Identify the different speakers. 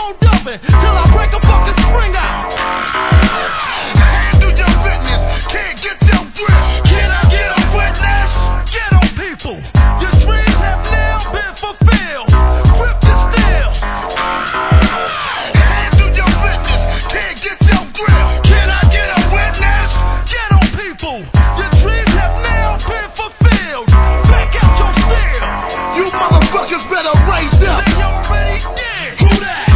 Speaker 1: on dumping till I break a fucking spring out. Handle your business, can't get your grip. Can I get a witness? Get on people. Your dreams have now been fulfilled. Grip the steel. Handle your business, can't get your grip. Can I get a witness? Get on people. Your dreams have now been fulfilled. Back out your steel. You motherfuckers better raise up. They already did. Who that?